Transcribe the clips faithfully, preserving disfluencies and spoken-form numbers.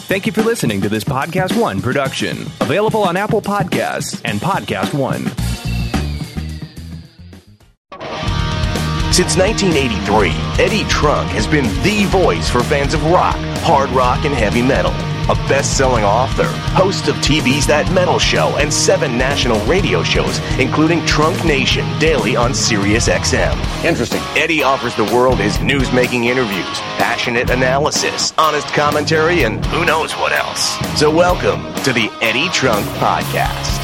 Thank you for listening to this Podcast One production, available on Apple Podcasts and Podcast One. Since nineteen eighty-three, Eddie Trunk has been the voice for fans of rock, hard rock, and heavy metal. A best-selling author, host of T V's That Metal Show and seven national radio shows, including Trunk Nation, daily on Sirius X M. Interesting. Eddie offers the world his news-making interviews, passionate analysis, honest commentary, and who knows what else. So welcome to the Eddie Trunk Podcast.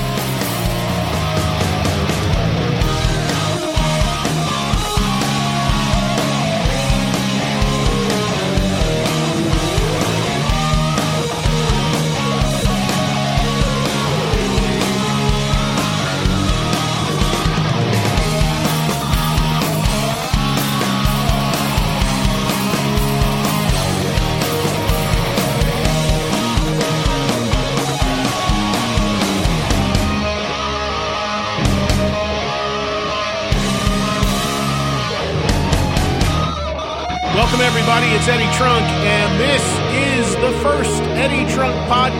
Welcome, everybody. It's Eddie Trunk, and this is the first Eddie Trunk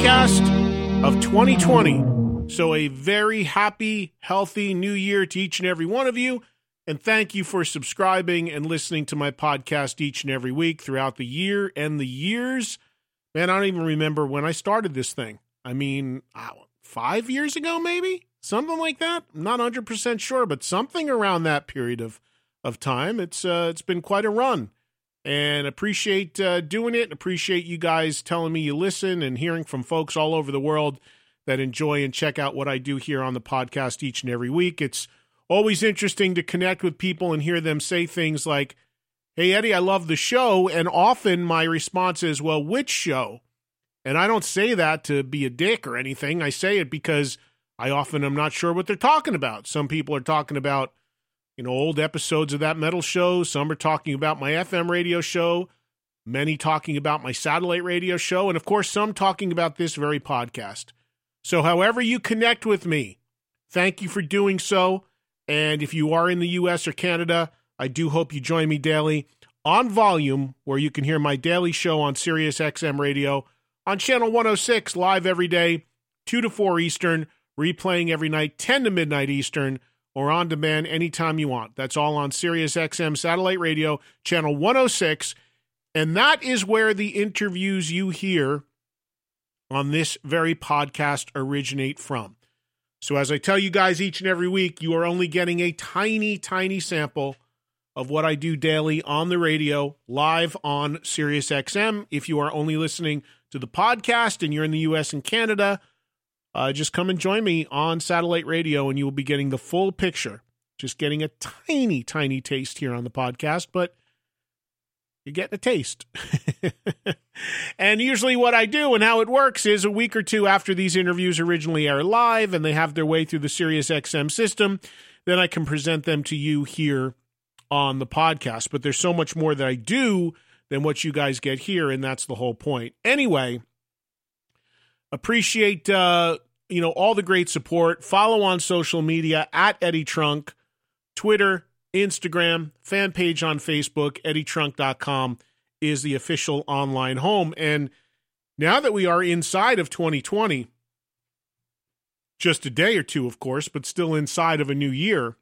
podcast of twenty twenty. So a very happy, healthy new year to each and every one of you, and thank you for subscribing and listening to my podcast each and every week throughout the year and the years. Man, I don't even remember when I started this thing. I mean, five years ago, maybe? Something like that? I'm not one hundred percent sure, but something around that period of, of time. It's uh, it's been quite a run. And appreciate uh, doing it. Appreciate you guys telling me you listen and hearing from folks all over the world that enjoy and check out what I do here on the podcast each and every week. It's always interesting to connect with people and hear them say things like, "Hey, Eddie, I love the show." And often my response is, "Well, which show?" And I don't say that to be a dick or anything. I say it because I often am not sure what they're talking about. Some people are talking about You know, old episodes of That Metal Show. Some are talking about my F M radio show. Many talking about my satellite radio show. And, of course, some talking about this very podcast. So however you connect with me, thank you for doing so. And if you are in the U S or Canada, I do hope you join me daily on volume, where you can hear my daily show on Sirius X M radio on channel one oh six, live every day, two to four Eastern, replaying every night, ten to midnight Eastern, or on demand anytime you want. That's all on Sirius X M satellite radio, channel one oh six. And that is where the interviews you hear on this very podcast originate from. So as I tell you guys each and every week, you are only getting a tiny, tiny sample of what I do daily on the radio, live on Sirius X M. If you are only listening to the podcast and you're in the U S and Canada, Uh, just come and join me on satellite radio, and you will be getting the full picture. Just getting a tiny, tiny taste here on the podcast, but you're getting a taste. And usually what I do and how it works is a week or two after these interviews originally air live and they have their way through the Sirius X M system, then I can present them to you here on the podcast. But there's so much more that I do than what you guys get here, and that's the whole point. Anyway, appreciate, uh, you know, all the great support. Follow on social media at Eddie Trunk, Twitter, Instagram, fan page on Facebook, eddie trunk dot com is the official online home. And now that we are inside of twenty twenty, just a day or two, of course, but still inside of a new year,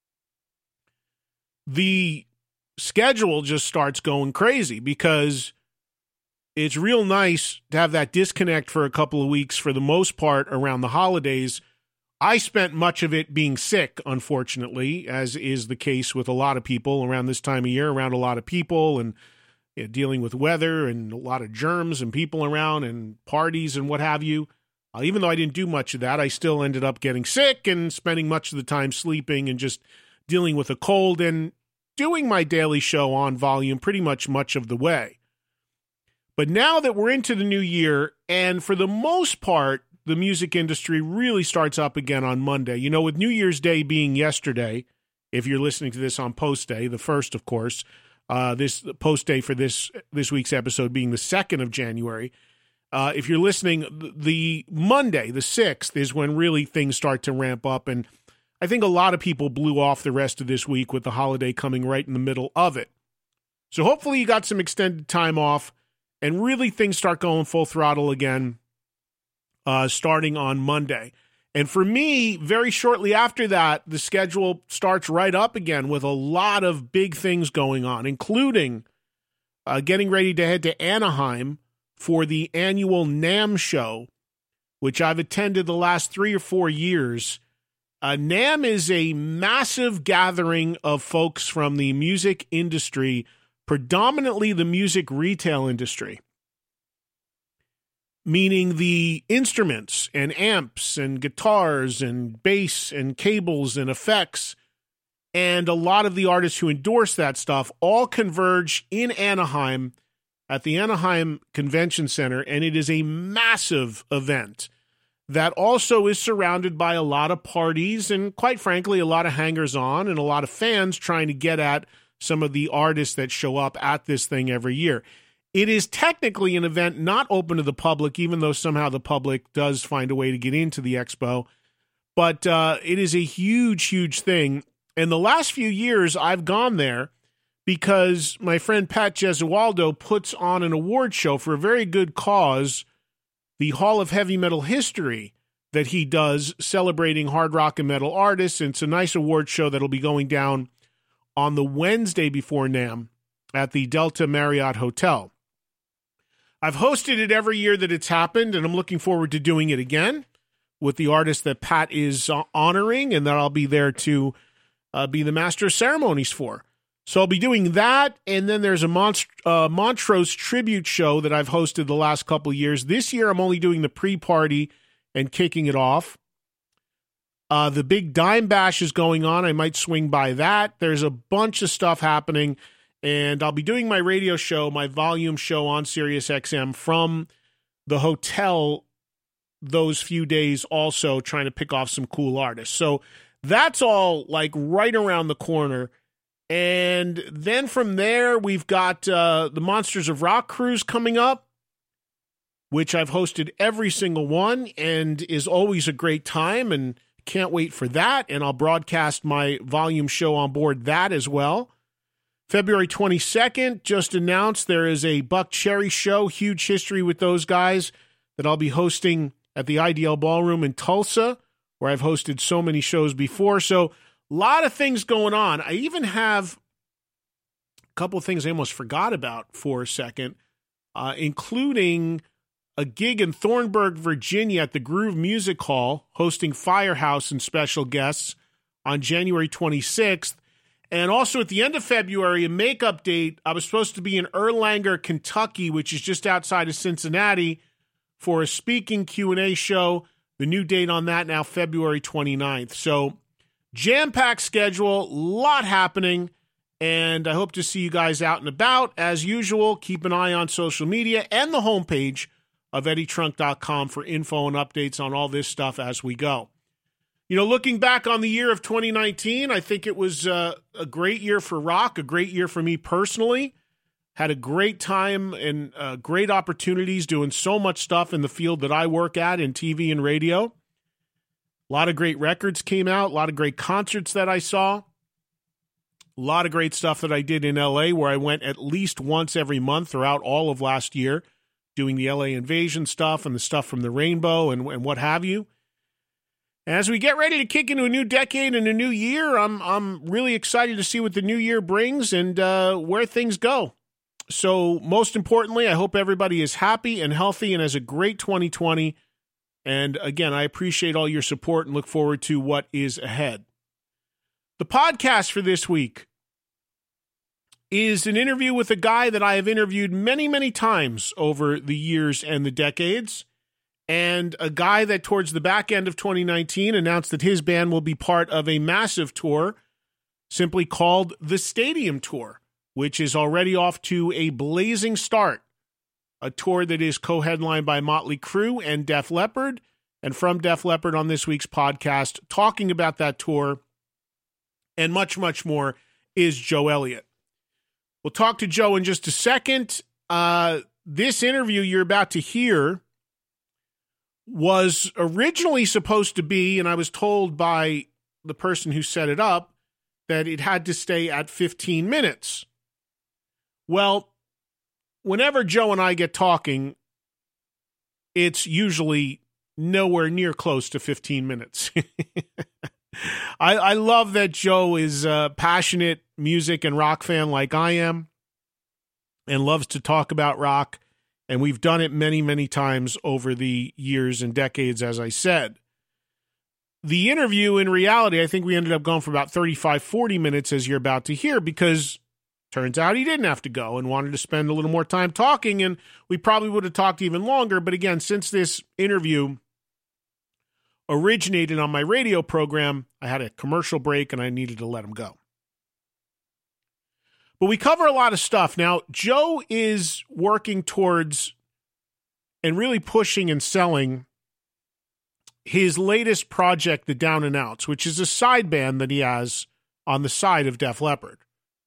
the schedule just starts going crazy because it's real nice to have that disconnect for a couple of weeks for the most part around the holidays. I spent much of it being sick, unfortunately, as is the case with a lot of people around this time of year, around a lot of people and you know, dealing with weather and a lot of germs and people around and parties and what have you. Uh, even though I didn't do much of that, I still ended up getting sick and spending much of the time sleeping and just dealing with a cold and doing my daily show on volume pretty much much of the way. But now that we're into the new year, and for the most part, the music industry really starts up again on Monday. You know, with New Year's Day being yesterday, if you're listening to this on post day, the first, of course, uh, this post day for this this week's episode being the second of January. Uh, if you're listening, the Monday, the sixth, is when really things start to ramp up. And I think a lot of people blew off the rest of this week with the holiday coming right in the middle of it. So hopefully you got some extended time off. And really things start going full throttle again uh, starting on Monday. And for me, very shortly after that, the schedule starts right up again with a lot of big things going on, including uh, getting ready to head to Anaheim for the annual NAMM show, which I've attended the last three or four years. Uh, NAMM is a massive gathering of folks from the music industry, predominantly the music retail industry, meaning the instruments and amps and guitars and bass and cables and effects, and a lot of the artists who endorse that stuff all converge in Anaheim at the Anaheim Convention Center, and it is a massive event that also is surrounded by a lot of parties and, quite frankly, a lot of hangers-on and a lot of fans trying to get at some of the artists that show up at this thing every year. It is technically an event not open to the public, even though somehow the public does find a way to get into the expo. But uh, it is a huge, huge thing. And the last few years, I've gone there because my friend Pat Gesualdo puts on an award show for a very good cause, the Hall of Heavy Metal History that he does, celebrating hard rock and metal artists. And it's a nice award show that'll be going down on the Wednesday before NAMM at the Delta Marriott Hotel. I've hosted it every year that it's happened, and I'm looking forward to doing it again with the artist that Pat is honoring and that I'll be there to uh, be the master of ceremonies for. So I'll be doing that, and then there's a Monst- uh, Montrose tribute show that I've hosted the last couple of years. This year I'm only doing the pre-party and kicking it off. Uh, the big Dime Bash is going on. I might swing by that. There's a bunch of stuff happening, and I'll be doing my radio show, my volume show on Sirius X M from the hotel those few days also, trying to pick off some cool artists. So that's all like right around the corner. And then from there, we've got uh, the Monsters of Rock cruise coming up, which I've hosted every single one and is always a great time, and can't wait for that. And I'll broadcast my volume show on board that as well. February twenty-second, just announced there is a Buck Cherry show, huge history with those guys, that I'll be hosting at the I D L Ballroom in Tulsa, where I've hosted so many shows before. So a lot of things going on. I even have a couple of things I almost forgot about for a second, uh, including a gig in Thornburg, Virginia at the Groove Music Hall, hosting Firehouse and special guests on January twenty-sixth. And also at the end of February, a makeup date. I was supposed to be in Erlanger, Kentucky, which is just outside of Cincinnati, for a speaking Q and A show. The new date on that now, February twenty-ninth. So jam-packed schedule, a lot happening, and I hope to see you guys out and about. As usual, keep an eye on social media and the homepage of Eddie Trunk dot com for info and updates on all this stuff as we go. You know, looking back on the year of twenty nineteen, I think it was uh, a great year for rock, a great year for me personally. Had a great time and uh, great opportunities doing so much stuff in the field that I work at in T V and radio. A lot of great records came out, a lot of great concerts that I saw, a lot of great stuff that I did in L A, where I went at least once every month throughout all of last year, doing the L A Invasion stuff and the stuff from the Rainbow and, and what have you. As we get ready to kick into a new decade and a new year, I'm I'm really excited to see what the new year brings and uh, where things go. So most importantly, I hope everybody is happy and healthy and has a great twenty twenty. And again, I appreciate all your support and look forward to what is ahead. The podcast for this week is an interview with a guy that I have interviewed many, many times over the years and the decades, and a guy that towards the back end of twenty nineteen announced that his band will be part of a massive tour simply called the Stadium Tour, which is already off to a blazing start. A tour that is co-headlined by Motley Crue and Def Leppard. And from Def Leppard on this week's podcast, talking about that tour and much, much more, is Joe Elliott. We'll talk to Joe in just a second. Uh, this interview you're about to hear was originally supposed to be, and I was told by the person who set it up, that it had to stay at fifteen minutes. Well, whenever Joe and I get talking, it's usually nowhere near close to fifteen minutes. I, I love that Joe is a passionate music and rock fan like I am and loves to talk about rock. And we've done it many, many times over the years and decades, as I said. The interview, in reality, I think we ended up going for about thirty-five, forty minutes, as you're about to hear, because turns out he didn't have to go and wanted to spend a little more time talking, and we probably would have talked even longer. But again, since this interview originated on my radio program, I had a commercial break and I needed to let him go. But we cover a lot of stuff. Now, Joe is working towards and really pushing and selling his latest project, The Down and Outs, which is a side band that he has on the side of Def Leppard.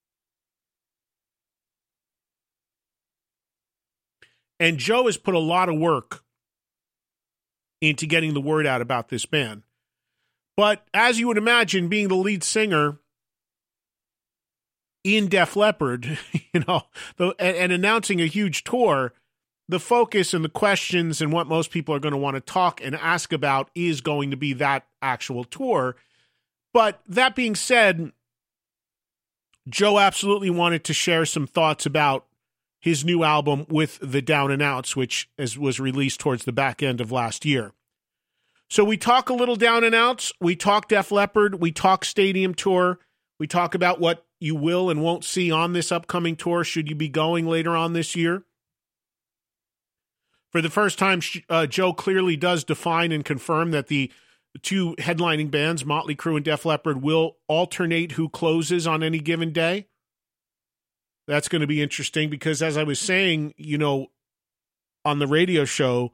And Joe has put a lot of work into getting the word out about this band. But as you would imagine, being the lead singer in Def Leppard, you know, the, and, and announcing a huge tour, the focus and the questions and what most people are going to want to talk and ask about is going to be that actual tour. But that being said, Joe absolutely wanted to share some thoughts about his new album with the Down and Outs, which is, was released towards the back end of last year. So we talk a little Down and Outs, we talk Def Leppard, we talk stadium tour, we talk about what you will and won't see on this upcoming tour should you be going later on this year. For the first time, uh, Joe clearly does define and confirm that the two headlining bands, Motley Crue and Def Leppard, will alternate who closes on any given day. That's going to be interesting because, as I was saying, you know, on the radio show,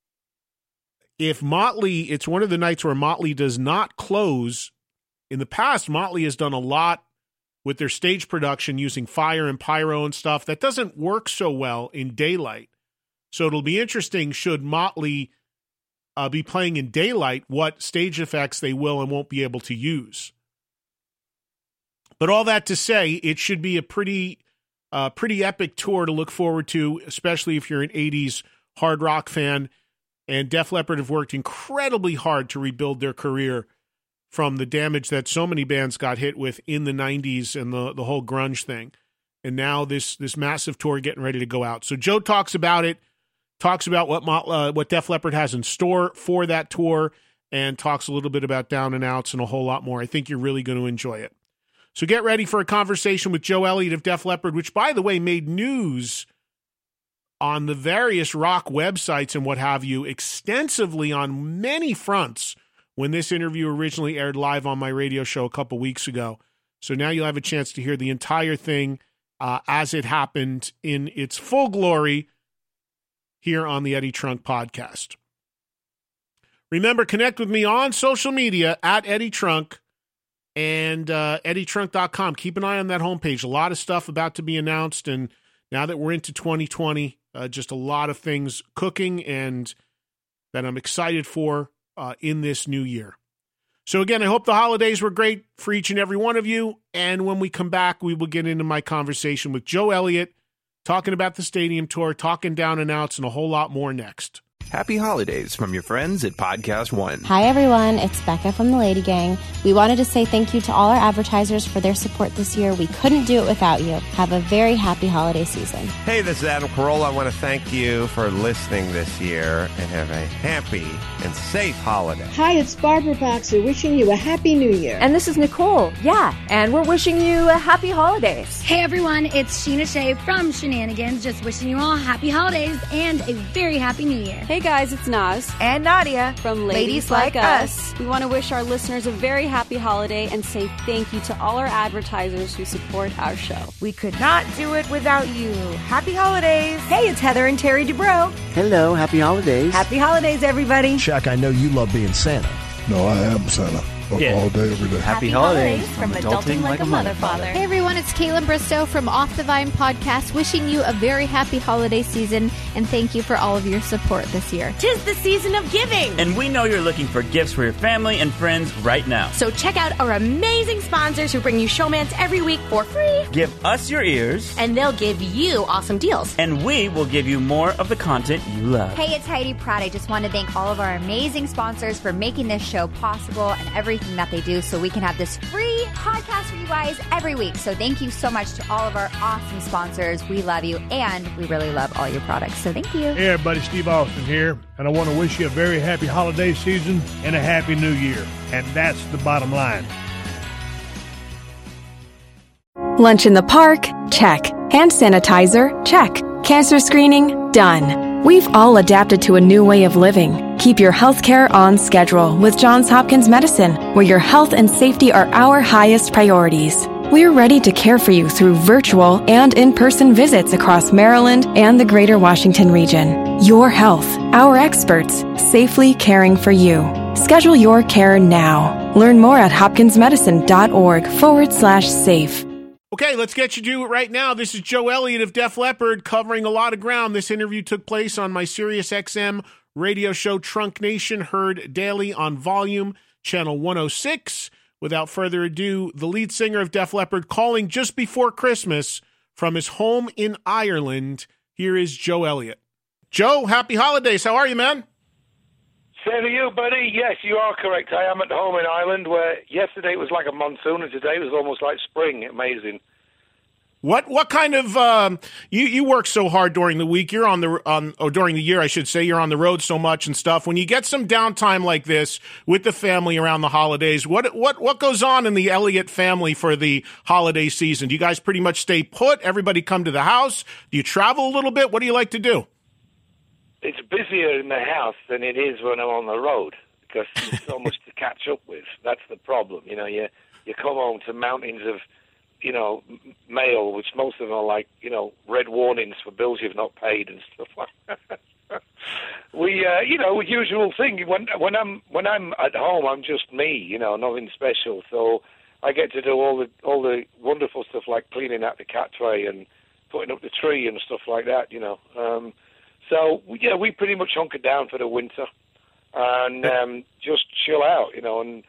if Motley, it's one of the nights where Motley does not close. In the past, Motley has done a lot with their stage production using fire and pyro and stuff. That doesn't work so well in daylight. So it'll be interesting should Motley uh, be playing in daylight, what stage effects they will and won't be able to use. But all that to say, it should be a pretty... Uh, pretty epic tour to look forward to, especially if you're an eighties hard rock fan. And Def Leppard have worked incredibly hard to rebuild their career from the damage that so many bands got hit with in the nineties and the, the whole grunge thing. And now this this massive tour getting ready to go out. So Joe talks about it, talks about what uh, what Def Leppard has in store for that tour, and talks a little bit about Down and Outs and a whole lot more. I think you're really going to enjoy it. So get ready for a conversation with Joe Elliott of Def Leppard, which, by the way, made news on the various rock websites and what have you extensively on many fronts when this interview originally aired live on my radio show a couple weeks ago. So now you'll have a chance to hear the entire thing uh, as it happened in its full glory here on the Eddie Trunk Podcast. Remember, connect with me on social media at Eddie Trunk. And uh, Eddie Trunk dot com. Keep an eye on that homepage. A lot of stuff about to be announced. And now that we're into twenty twenty, uh, just a lot of things cooking and that I'm excited for uh, in this new year. So again, I hope the holidays were great for each and every one of you. And when we come back, we will get into my conversation with Joe Elliott, talking about the stadium tour, talking Down and Outs, and a whole lot more next. Happy holidays from your friends at Podcast One. Hi, everyone. It's Becca from the Lady Gang. We wanted to say thank you to all our advertisers for their support this year. We couldn't do it without you. Have a very happy holiday season. Hey, this is Adam Carolla. I want to thank you for listening this year and have a happy and safe holiday. Hi, it's Barbara Boxer wishing you a happy new year. And this is Nicole. Yeah, and we're wishing you a happy holidays. Hey, everyone. It's Sheena Shea from Shenanigans. Just wishing you all happy holidays and a very happy new year. Hey guys, it's Naz and Nadia from Ladies, Ladies Like, like Us. Us. We want to wish our listeners a very happy holiday and say thank you to all our advertisers who support our show. We could not do it without you. Happy holidays. Hey, it's Heather and Terry Dubrow. Hello, happy holidays. Happy holidays, everybody. Chuck, I know you love being Santa. No, I am Santa. yeah. all day, every day. Happy, Happy holidays, holidays from Adulting, Adulting Like a Mother Father. Hey everyone, it's Caitlin Bristow from Off the Vine Podcast, wishing you a very happy holiday season, and thank you for all of your support this year. Tis the season of giving! And we know you're looking for gifts for your family and friends right now. So check out our amazing sponsors who bring you showmans every week for free. Give us your ears. And they'll give you awesome deals. And we will give you more of the content you love. Hey, it's Heidi Pratt. I just want to thank all of our amazing sponsors for making this show possible and everything that they do so we can have this free podcast for you guys every week. So thank you so much to all of our awesome sponsors. We love you, and we really love all your products. So thank you. Hey, everybody. Steve Austin here, and I want to wish you a very happy holiday season and a happy new year. And that's the bottom line. Lunch in the park? Check. Hand sanitizer? Check. Cancer screening? Done. We've all adapted to a new way of living. Keep your healthcare on schedule with Johns Hopkins Medicine, where your health and safety are our highest priorities. We're ready to care for you through virtual and in-person visits across Maryland and the greater Washington region. Your health, our experts, safely caring for you. Schedule your care now. Learn more at hopkinsmedicine.org forward slash safe. Okay, let's get you to it right now. This is Joe Elliott of Def Leppard covering a lot of ground. This interview took place on my Sirius X M radio show Trunk Nation, heard daily on Volume, channel one oh six. Without further ado, the lead singer of Def Leppard calling just before Christmas from his home in Ireland. Here is Joe Elliott. Joe, happy holidays. How are you, man? Same to you, buddy. Yes, you are correct. I am at home in Ireland, where yesterday was like a monsoon, and today was almost like spring. Amazing. What what kind of um, you you work so hard during the week? You're on the on or during the year, I should say. You're on the road so much and stuff. When you get some downtime like this with the family around the holidays, what what what goes on in the Elliott family for the holiday season? Do you guys pretty much stay put? Everybody come to the house? Do you travel a little bit? What do you like to do? It's busier in the house than it is when I'm on the road because there's so much to catch up with. That's the problem. You know, you you come home to mountains of, you know, mail, which most of them are like, you know, red warnings for bills you've not paid and stuff like that. we, uh, you know, usual thing. When when I'm when I'm at home, I'm just me. You know, nothing special. So I get to do all the all the wonderful stuff like cleaning out the cat tray and putting up the tree and stuff like that. You know. Um, So, yeah, we pretty much hunker down for the winter and um, just chill out, you know. And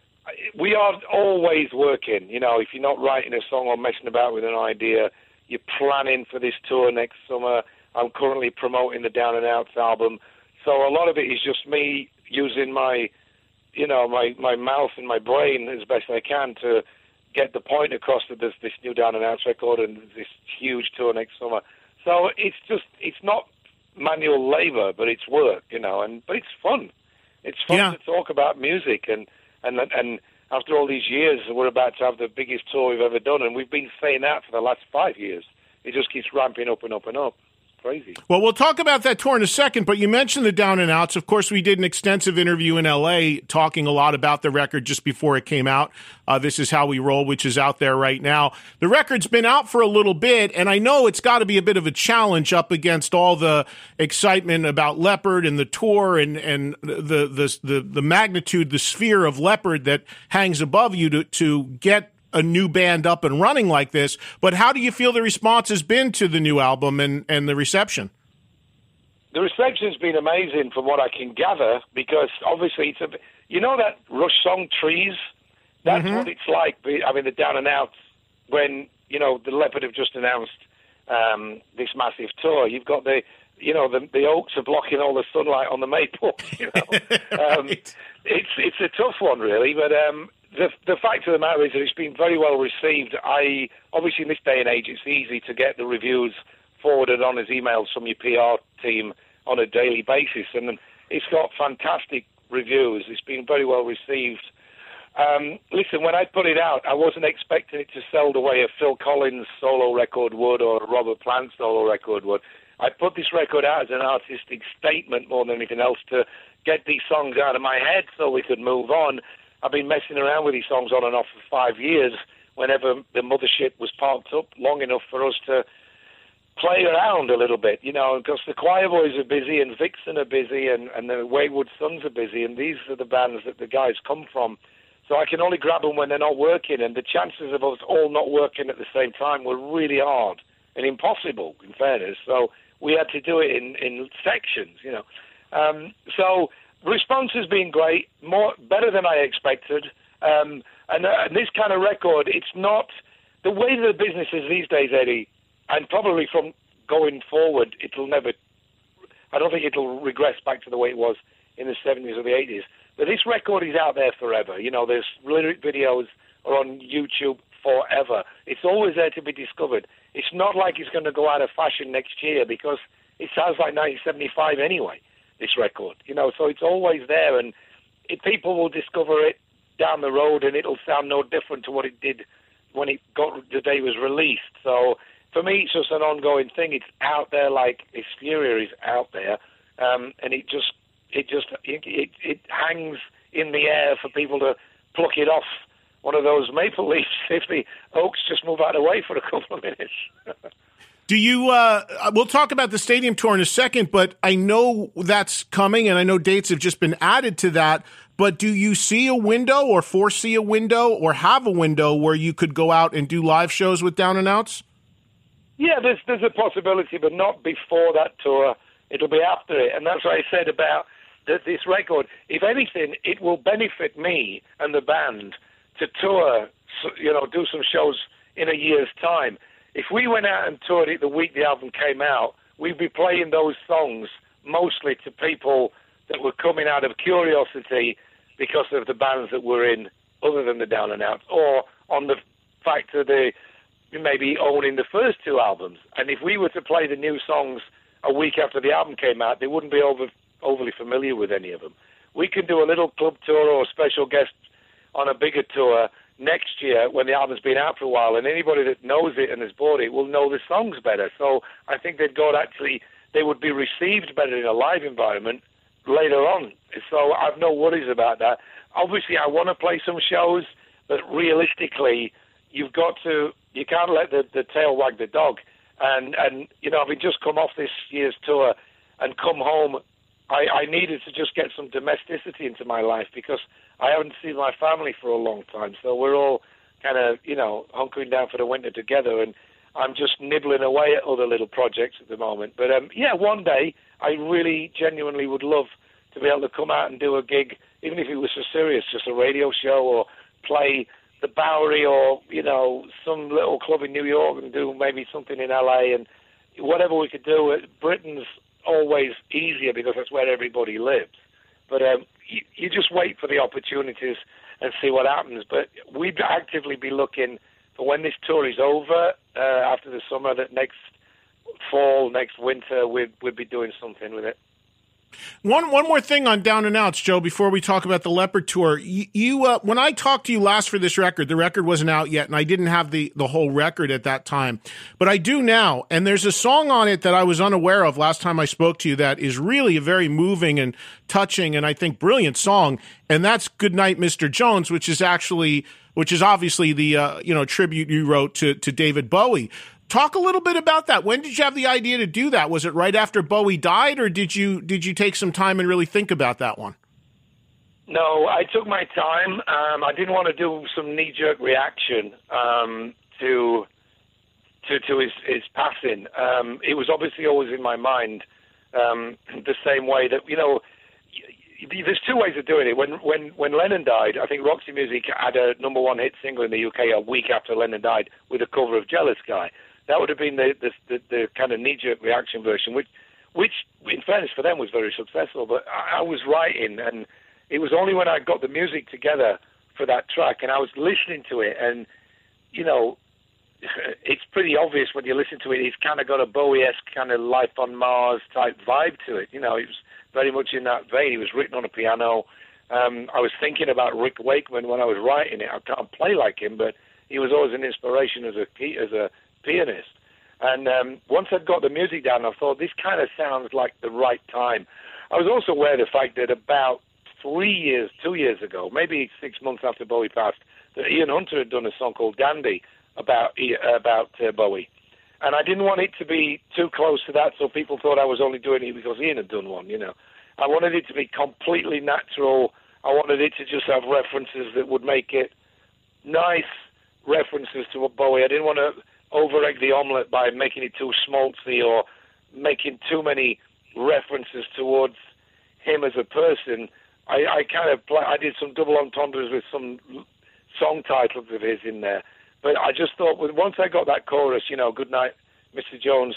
we are always working, you know. If you're not writing a song or messing about with an idea, you're planning for this tour next summer. I'm currently promoting the Down and Outs album. So a lot of it is just me using my, you know, my, my mouth and my brain as best I can to get the point across that there's this new Down and Outs record and this huge tour next summer. So it's just, it's not manual labor, but it's work, you know, and but it's fun. It's fun yeah. to talk about music, and, and and after all these years, we're about to have the biggest tour we've ever done, and we've been saying that for the last five years. It just keeps ramping up and up and up. Crazy. Well, we'll talk about that tour in a second, but you mentioned the Down and Outs. Of course, we did an extensive interview in L A talking a lot about the record just before it came out. Uh, This Is How We Roll, which is out there right now. The record's been out for a little bit, and I know it's got to be a bit of a challenge up against all the excitement about Leppard and the tour and, and the, the, the, the magnitude, the sphere of Leppard that hangs above you to, to get a new band up and running like this. But how do you feel the response has been to the new album and, and the reception? The reception's been amazing from what I can gather, because obviously it's a, you know that Rush song Trees? That's mm-hmm. what it's like. I mean, the Down and Outs, when, you know, the Leppard have just announced um, this massive tour. You've got the, you know, the, the oaks are blocking all the sunlight on the maple. You know, right. um, it's it's a tough one, really. But um, the the fact of the matter is that it's been very well received. I obviously in this day and age, it's easy to get the reviews forwarded on as emails from your P R team on a daily basis, and it's got fantastic reviews. It's been very well received. Um, listen, when I put it out, I wasn't expecting it to sell the way a Phil Collins solo record would or a Robert Plant solo record would. I put this record out as an artistic statement more than anything else to get these songs out of my head so we could move on. I've been messing around with these songs on and off for five years whenever the mothership was parked up long enough for us to play around a little bit, you know, because the Choir Boys are busy and Vixen are busy and, and the Wayward Sons are busy, and these are the bands that the guys come from. So I can only grab them when they're not working, and the chances of us all not working at the same time were really hard and impossible, in fairness. So we had to do it in, in sections, you know. Um, so response has been great, more better than I expected. Um, and, uh, and this kind of record, it's not the way the business is these days, Eddie, and probably from going forward, it'll never, I don't think it'll regress back to the way it was in the seventies or the eighties. But this record is out there forever. You know, there's lyric videos are on YouTube forever. It's always there to be discovered. It's not like it's going to go out of fashion next year because it sounds like nineteen seventy-five anyway, this record. You know, so it's always there, and it, people will discover it down the road, and it'll sound no different to what it did when it got the day it was released. So for me, it's just an ongoing thing. It's out there like Exterior is out there, um, and it just it just it, it, it hangs in the air for people to pluck it off one of those maple leaves if the oaks just move out of the way for a couple of minutes. Do you, uh, we'll talk about the stadium tour in a second, but I know that's coming, and I know dates have just been added to that, but do you see a window or foresee a window or have a window where you could go out and do live shows with Down and Outs? Yeah, there's, there's a possibility, but not before that tour. It'll be after it, and that's what I said about th- this record. If anything, it will benefit me and the band to tour, you know, do some shows in a year's time. If we went out and toured it the week the album came out, we'd be playing those songs mostly to people that were coming out of curiosity because of the bands that we're in, other than the Down and Outs, or on the fact that they maybe owning the first two albums. And if we were to play the new songs a week after the album came out, they wouldn't be over, overly familiar with any of them. We could do a little club tour or a special guest on a bigger tour next year when the album's been out for a while, and anybody that knows it and has bought it will know the songs better. So I think they'd go actually, they would be received better in a live environment later on. So I've no worries about that. Obviously, I want to play some shows, but realistically, you've got to, you can't let the, the tail wag the dog. And, and, you know, having just come off this year's tour and come home, I, I needed to just get some domesticity into my life because I haven't seen my family for a long time. So we're all kind of, you know, hunkering down for the winter together, and I'm just nibbling away at other little projects at the moment. But, um, yeah, one day I really genuinely would love to be able to come out and do a gig, even if it was for serious, just a radio show, or play the Bowery or, you know, some little club in New York and do maybe something in L A, and whatever we could do. Britain's always easier because that's where everybody lives. But um, you, you just wait for the opportunities and see what happens. But we'd actively be looking for when this tour is over, uh, after the summer, that next fall, next winter, we'd, we'd be doing something with it. One one more thing on Down and Outs, Joe, before we talk about the Leopard tour. You, you uh, when I talked to you last for this record, the record wasn't out yet, and I didn't have the, the whole record at that time. But I do now, and there's a song on it that I was unaware of last time I spoke to you that is really a very moving and touching and I think brilliant song, and that's Goodnight, Mister Jones, which is actually, which is obviously the uh, you know tribute you wrote to, to David Bowie. Talk a little bit about that. When did you have the idea to do that? Was it right after Bowie died, or did you did you take some time and really think about that one? No, I took my time. Um, I didn't want to do some knee-jerk reaction um, to to to his, his passing. Um, it was obviously always in my mind, um, the same way that, you know, there's two ways of doing it. When when when Lennon died, I think Roxy Music had a number one hit single in the U K a week after Lennon died with a cover of Jealous Guy. That would have been the the, the, the kind of knee-jerk reaction version, which, which, in fairness for them, was very successful. But I, I was writing, and it was only when I got the music together for that track, and I was listening to it, and, you know, it's pretty obvious when you listen to it, it's kind of got a Bowie-esque kind of Life on Mars type vibe to it. You know, it was very much in that vein. It was written on a piano. Um, I was thinking about Rick Wakeman when I was writing it. I can't play like him, but he was always an inspiration as a as a pianist. And um, once I'd got the music down, I thought, this kind of sounds like the right time. I was also aware of the fact that about three years, two years ago, maybe six months after Bowie passed, that Ian Hunter had done a song called Dandy about about uh, Bowie. And I didn't want it to be too close to that, so people thought I was only doing it because Ian had done one, you know. I wanted it to be completely natural. I wanted it to just have references that would make it nice references to a Bowie. I didn't want to over-egg the omelette by making it too schmaltzy or making too many references towards him as a person. I, I kind of play, I did some double entendres with some song titles of his in there. But I just thought, once I got that chorus, you know, good night, Mister Jones,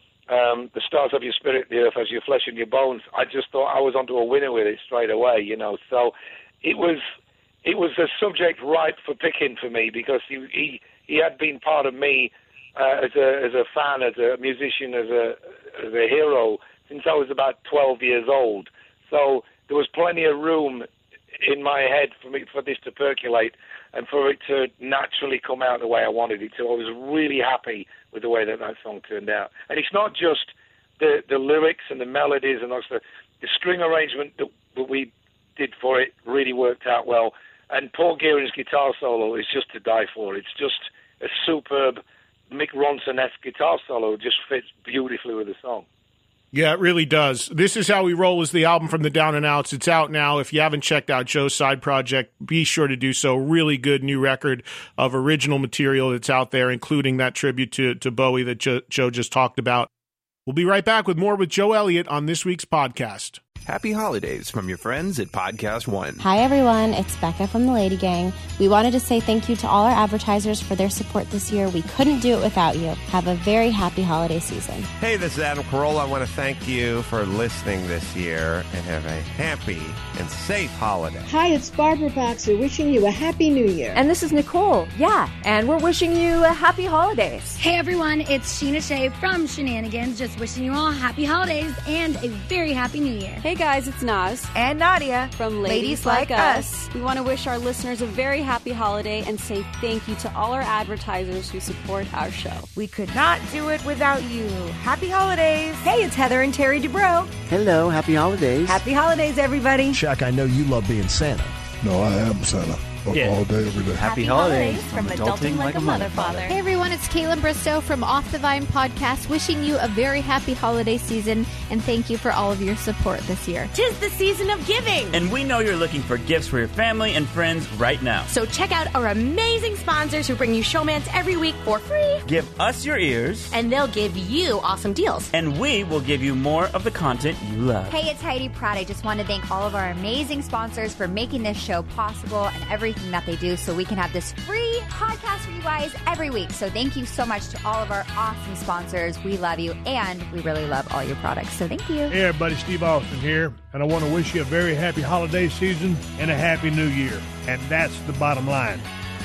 um, the stars of your spirit, the earth as your flesh and your bones, I just thought I was onto a winner with it straight away, you know. So it was it was a subject ripe for picking for me because he he, he had been part of me uh, as a as a fan, as a musician, as a as a hero since I was about twelve years old. So there was plenty of room in my head for me for this to percolate and for it to naturally come out the way I wanted it to. I was really happy with the way that that song turned out. And it's not just the the lyrics and the melodies and also the string arrangement that, that we did for it really worked out well. And Paul Gearing's guitar solo is just to die for. It's just a superb Mick Ronson-esque guitar solo. It just fits beautifully with the song. Yeah, it really does. This Is How We Roll is the album from the Down and Outs. It's out now. If you haven't checked out Joe's side project, be sure to do so. Really good new record of original material that's out there, including that tribute to, to Bowie that jo- Joe just talked about. We'll be right back with more with Joe Elliott on this week's podcast. Happy holidays from your friends at Podcast One. Hi, everyone. It's Becca from the Lady Gang. We wanted to say thank you to all our advertisers for their support this year. We couldn't do it without you. Have a very happy holiday season. Hey, this is Adam Carolla. I want to thank you for listening this year and have a happy and safe holiday. Hi, it's Barbara Boxer wishing you a happy new year. And this is Nicole. Yeah, and we're wishing you a happy holidays. Hey, everyone. It's Sheena Shea from Shenanigans. Just wishing you all happy holidays and a very happy new year. Hey guys, it's Naz and Nadia from Ladies, Ladies Like, Like Us. Us. We want to wish our listeners a very happy holiday and say thank you to all our advertisers who support our show. We could not do it without you. Happy holidays. Hey, it's Heather and Terry Dubrow. Hello, happy holidays. Happy holidays, everybody. Chuck, I know you love being Santa. No, I am Santa. Yeah. All day, every day. Happy, Happy holidays from Adulting Like a Mother Father. Hey everyone, it's Caitlin Bristow from Off the Vine Podcast, wishing you a very happy holiday season and thank you for all of your support this year. Tis the season of giving. And we know you're looking for gifts for your family and friends right now. So check out our amazing sponsors who bring you showmance every week for free. Give us your ears. And they'll give you awesome deals. And we will give you more of the content you love. Hey, it's Heidi Pratt. I just want to thank all of our amazing sponsors for making this show possible and everything that they do so we can have this free podcast for you guys every week. So thank you so much to all of our awesome sponsors. We love you, and we really love all your products. So thank you. Hey, everybody. Steve Austin here, and I want to wish you a very happy holiday season and a happy new year. And that's the bottom line.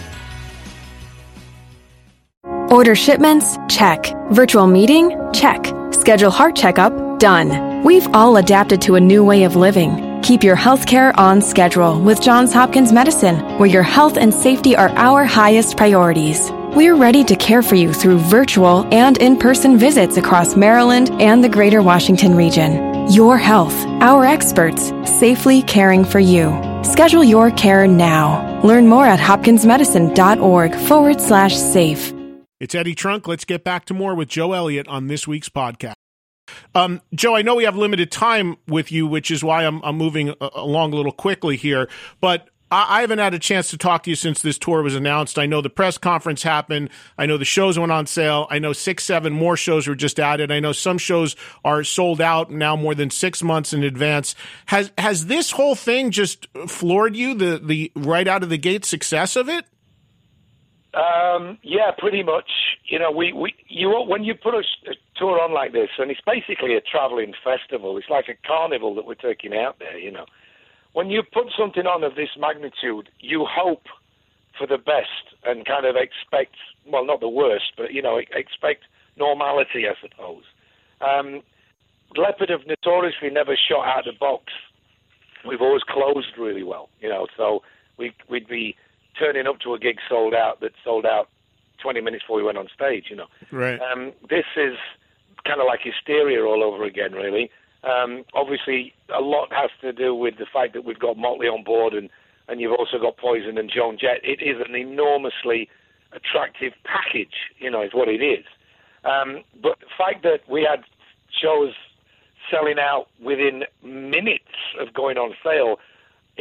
Order shipments? Check. Virtual meeting? Check. Schedule heart checkup? Done. We've all adapted to a new way of living. Keep your health care on schedule with Johns Hopkins Medicine, where your health and safety are our highest priorities. We're ready to care for you through virtual and in-person visits across Maryland and the greater Washington region. Your health, our experts, safely caring for you. Schedule your care now. Learn more at hopkinsmedicine.org forward slash safe. It's Eddie Trunk. Let's get back to more with Joe Elliott on this week's podcast. Um, Joe, I know we have limited time with you, which is why I'm, I'm moving a- along a little quickly here, but I-, I haven't had a chance to talk to you since this tour was announced. I know the press conference happened. I know the shows went on sale. I know six, seven more shows were just added. I know some shows are sold out now more than six months in advance. Has has this whole thing just floored you, the, the right out of the gate success of it? Um, yeah, pretty much. You know, we, we you when you put a, a tour on like this, and it's basically a traveling festival. It's like a carnival that we're taking out there. You know, when you put something on of this magnitude, you hope for the best and kind of expect, well, not the worst, but you know, expect normality, I suppose. Um, Leopard have notoriously never shot out of the box. We've always closed really well. You know, so we we'd be turning up to a gig sold out that sold out twenty minutes before we went on stage, you know. Right. Um, this is kind of like hysteria all over again, really. Um, obviously, a lot has to do with the fact that we've got Motley on board and, and you've also got Poison and Joan Jett. It is an enormously attractive package, you know, is what it is. Um, but the fact that we had shows selling out within minutes of going on sale,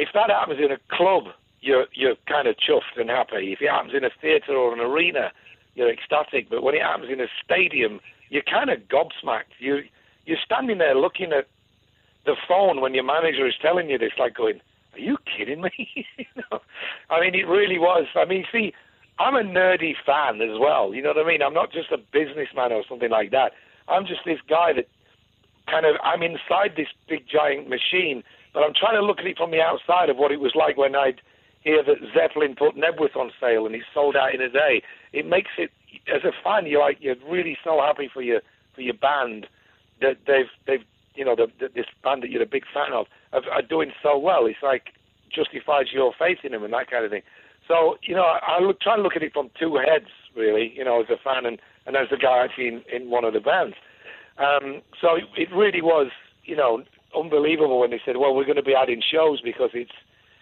if that happens in a club, you're you're kind of chuffed and happy. If it happens in a theatre or an arena, you're ecstatic. But when it happens in a stadium, you're kind of gobsmacked. You you're standing there looking at the phone when your manager is telling you this, like going, "Are you kidding me?" you know? I mean, it really was. I mean, see, I'm a nerdy fan as well. You know what I mean? I'm not just a businessman or something like that. I'm just this guy that kind of, I'm inside this big giant machine, but I'm trying to look at it from the outside of what it was like when I'd hear that Zeppelin put Nebworth on sale and it sold out in a day. It makes it, as a fan, you're like, you're really so happy for your for your band that they've they've you know the, the, this band that you're a big fan of are, are doing so well. It's like justifies your faith in them and that kind of thing. So you know, I, I look, try and look at it from two heads, really. You know, as a fan and, and as a guy actually in, in one of the bands. Um, so it, it really was, you know, unbelievable when they said, well, we're going to be adding shows because it's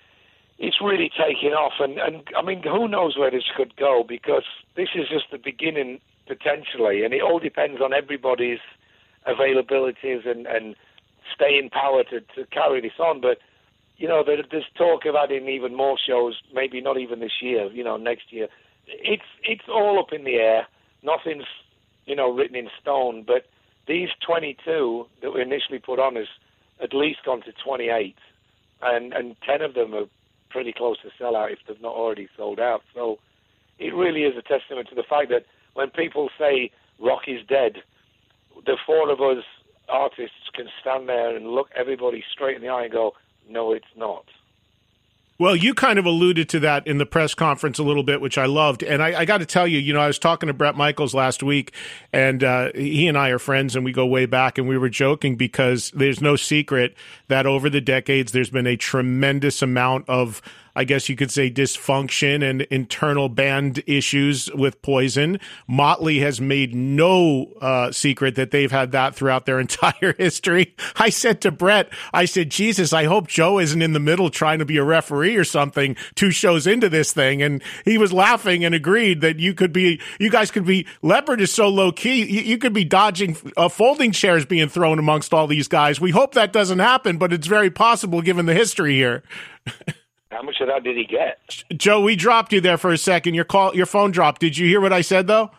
it's really taking off. And, and, I mean, who knows where this could go, because this is just the beginning, potentially, and it all depends on everybody's availabilities and, and staying power to, to carry this on. But, you know, there, there's talk of adding even more shows, maybe not even this year, you know, next year. It's, it's all up in the air. Nothing's, you know, written in stone, but these twenty-two that were initially put on has at least gone to twenty-eight, and, and ten of them are pretty close to sell out if they've not already sold out. So it really is a testament to the fact that when people say rock is dead, the four of us artists can stand there and look everybody straight in the eye and go, no, it's not. Well, you kind of alluded to that in the press conference a little bit, which I loved. And I, I got to tell you, you know, I was talking to Bret Michaels last week, and uh, he and I are friends, and we go way back, and we were joking because there's no secret that over the decades there's been a tremendous amount of, I guess you could say, dysfunction and internal band issues with Poison. Motley has made no uh, secret that they've had that throughout their entire history. I said to Bret, I said, Jesus, I hope Joe isn't in the middle trying to be a referee or something two shows into this thing. And he was laughing and agreed that you could be, you guys could be, Leopard is so low key, you, you could be dodging uh, folding chairs being thrown amongst all these guys. We hope that doesn't happen, but it's very possible given the history here. How much of that did he get? Joe, we dropped you there for a second. Your call, your phone dropped. Did you hear what I said, though?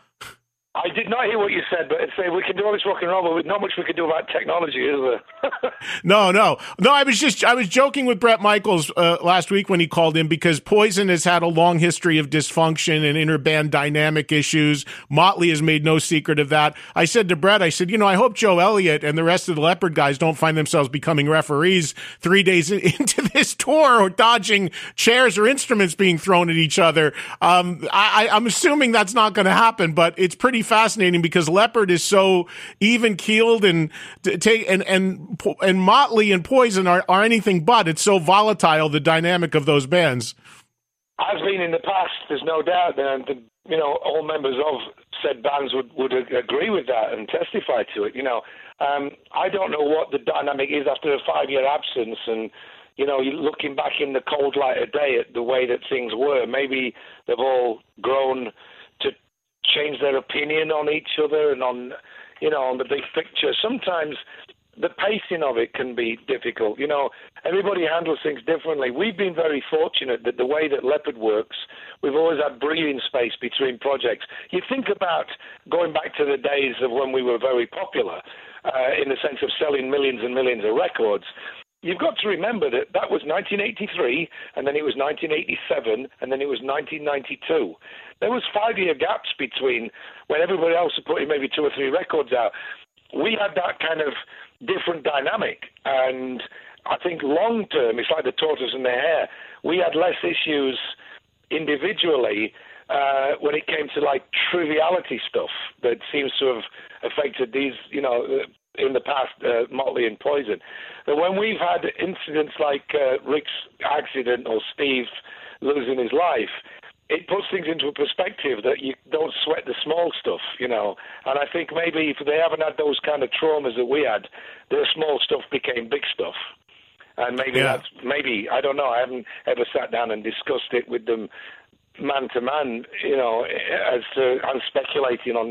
I did not hear what you said, but say we can do all this rock and roll, but not much we can do about technology, is there? no, no. No, I was just, I was joking with Bret Michaels uh, last week when he called in, because Poison has had a long history of dysfunction and interband dynamic issues. Motley has made no secret of that. I said to Bret, I said, you know, I hope Joe Elliott and the rest of the Leopard guys don't find themselves becoming referees three days in, into this tour, or dodging chairs or instruments being thrown at each other. Um, I, I'm assuming that's not going to happen, but it's pretty fascinating because Leopard is so even keeled, and take and and and Motley and Poison are, are anything but. It's so volatile, the dynamic of those bands. I've been in the past, there's no doubt, and the, you know, all members of said bands would, would agree with that and testify to it. You know, um, I don't know what the dynamic is after a five-year absence, and you know, looking back in the cold light of day at the way that things were, maybe they've all grown to change their opinion on each other and on, you know, on the big picture. Sometimes the pacing of it can be difficult. You know, everybody handles things differently. We've been very fortunate that the way that Leopard works, we've always had breathing space between projects. You think about going back to the days of when we were very popular, uh, in the sense of selling millions and millions of records. You've got to remember that that was nineteen eighty-three, and then it was nineteen eighty-seven, and then it was nineteen ninety-two. There was five-year gaps between when everybody else was putting maybe two or three records out. We had that kind of different dynamic, and I think long-term, it's like the tortoise and the hare. We had less issues individually uh, when it came to, like, triviality stuff that seems to have affected these, you know, in the past, uh, Motley and Poison. But when we've had incidents like uh, Rick's accident or Steve losing his life, it puts things into a perspective that you don't sweat the small stuff, you know. And I think maybe if they haven't had those kind of traumas that we had, the small stuff became big stuff. And maybe yeah. that's, maybe, I don't know, I haven't ever sat down and discussed it with them man to man, you know, as to, I'm speculating on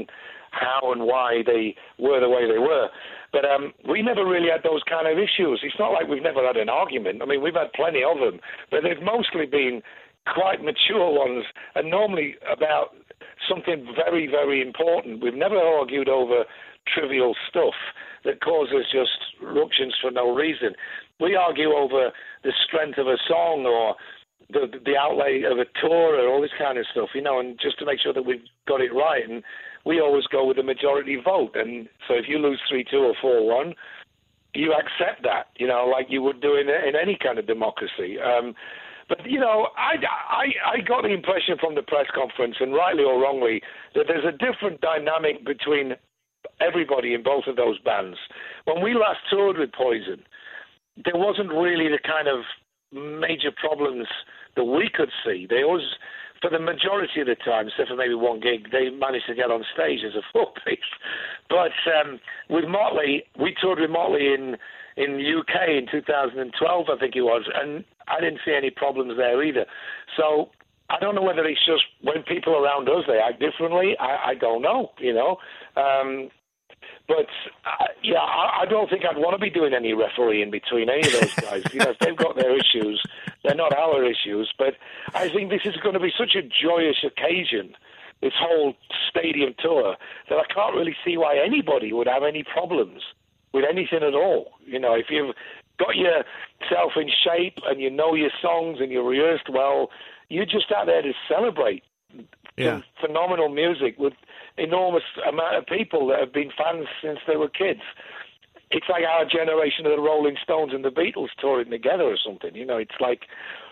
how and why they were the way they were. But um, we never really had those kind of issues. It's not like we've never had an argument. I mean, we've had plenty of them, but they've mostly been quite mature ones, and normally about something very, very important. We've never argued over trivial stuff that causes just ructions for no reason. We argue over the strength of a song or the the outlay of a tour or all this kind of stuff, you know, and just to make sure that we've got it right. And we always go with the majority vote. And so if you lose three two or four one, you accept that, you know, like you would do in, in any kind of democracy. Um, but, you know, I, I, I got the impression from the press conference, and rightly or wrongly, that there's a different dynamic between everybody in both of those bands. When we last toured with Poison, there wasn't really the kind of major problems that we could see. They always, for the majority of the time, except for maybe one gig, they managed to get on stage as a four-piece. But um, with Motley, we toured with Motley in in the U K in two thousand twelve, I think it was, and I didn't see any problems there either. So I don't know whether it's just when people around us, they act differently. I, I don't know, you know. Um, but, uh, yeah, I, I don't think I'd want to be doing any refereeing between any of those guys. You know, if they've got their issues, they're not our issues. But I think this is going to be such a joyous occasion, this whole stadium tour, that I can't really see why anybody would have any problems with anything at all. You know, if you've got yourself in shape and you know your songs and you're rehearsed well, you're just out there to celebrate yeah. phenomenal music with enormous amount of people that have been fans since they were kids. It's like our generation of the Rolling Stones and the Beatles touring together or something. You know, it's like,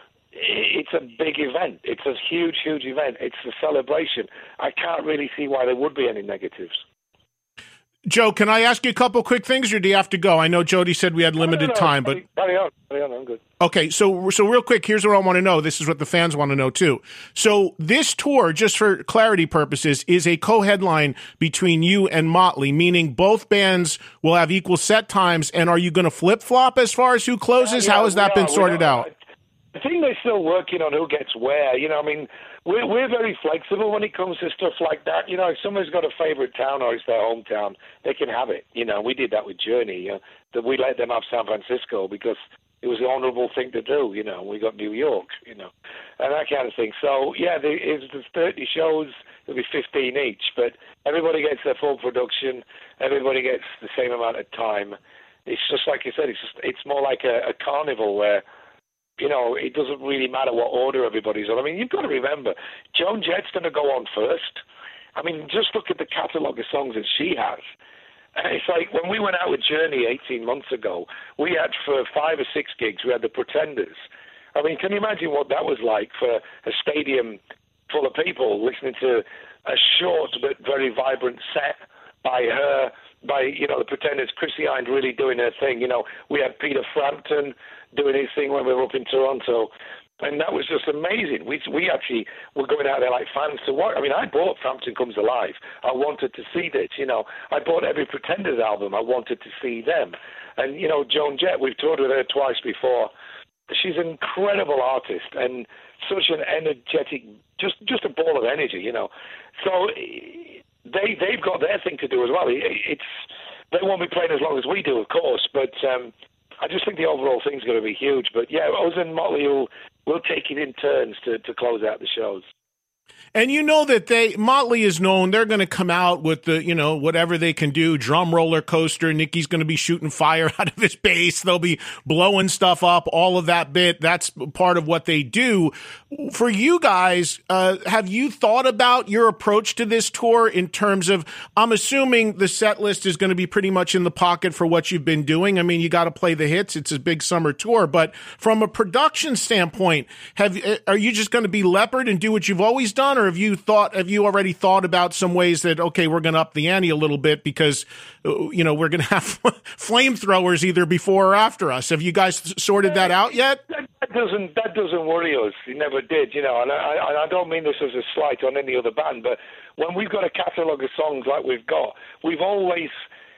it's a big event. It's a huge, huge event. It's a celebration. I can't really see why there would be any negatives. Joe, can I ask you a couple quick things, or do you have to go? I know Jody said we had limited no, no, no. time, but carry on, carry on, I'm good. Okay, so so real quick, here's what I want to know. This is what the fans want to know too. So this tour, just for clarity purposes, is a co-headline between you and Motley, meaning both bands will have equal set times. And are you going to flip flop as far as who closes? Yeah, yeah, How has that are, been sorted out? I think they're still working on who gets where. You know, I mean, we're we're very flexible when it comes to stuff like that. You know, if someone's got a favorite town or it's their hometown, they can have it. You know, we did that with Journey. You know, that we let them have San Francisco because it was the honourable thing to do. You know, we got New York. You know, and that kind of thing. So yeah, there is there's thirty shows. There'll be fifteen each, but everybody gets their full production. Everybody gets the same amount of time. It's just like you said. It's just it's more like a, a carnival where, you know, it doesn't really matter what order everybody's on. I mean, you've got to remember, Joan Jett's going to go on first. I mean, just look at the catalogue of songs that she has. And it's like when we went out with Journey eighteen months ago, we had for five or six gigs, we had the Pretenders. I mean, can you imagine what that was like for a stadium full of people listening to a short but very vibrant set by her, by, you know, the Pretenders, Chrissy Hynde really doing her thing. You know, we had Peter Frampton doing his thing when we were up in Toronto, and that was just amazing. We we actually were going out there like fans to watch. I mean, I bought Frampton Comes Alive. I wanted to see this, you know. I bought every Pretenders album. I wanted to see them. And, you know, Joan Jett, we've toured with her twice before. She's an incredible artist and such an energetic, just just a ball of energy, you know. So they, they've got their thing to do as well. It's they won't be playing as long as we do, of course, but um, I just think the overall thing's going to be huge. But yeah, us and Motley will will take it in turns to, to close out the shows. And you know that they Motley is known, they're going to come out with the, you know, whatever they can do, drum roller coaster. Nicky's going to be shooting fire out of his bass. They'll be blowing stuff up, all of that bit. That's part of what they do. For you guys, uh, have you thought about your approach to this tour in terms of, I'm assuming the set list is going to be pretty much in the pocket for what you've been doing. I mean, you got to play the hits. It's a big summer tour, but from a production standpoint, have, are you just going to be leopard and do what you've always done? Or have you thought, have you already thought about some ways that, okay, we're going to up the ante a little bit because, you know, we're going to have flamethrowers either before or after us? Have you guys sorted that out yet? That, that doesn't, that doesn't worry us. It never did, you know, and I, I, I don't mean this as a slight on any other band, but when we've got a catalogue of songs like we've got, we've always